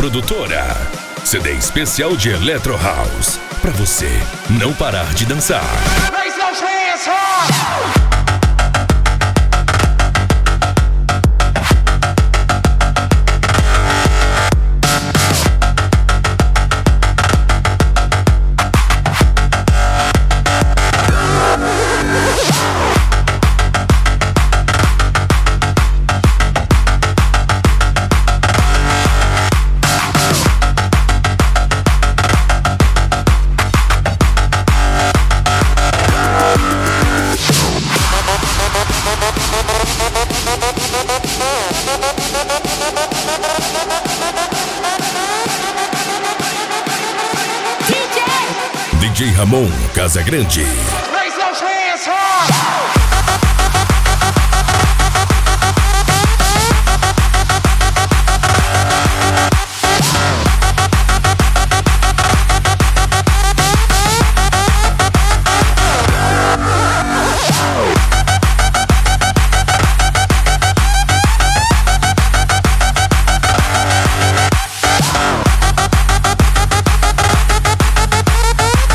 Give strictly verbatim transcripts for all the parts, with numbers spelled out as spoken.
Produtora. C D especial de Electro House. Pra você não parar de dançar. Raise those hands high. D J Ramon Casagrande. Raise those hands high.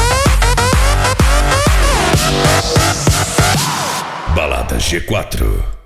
Balada G quatro.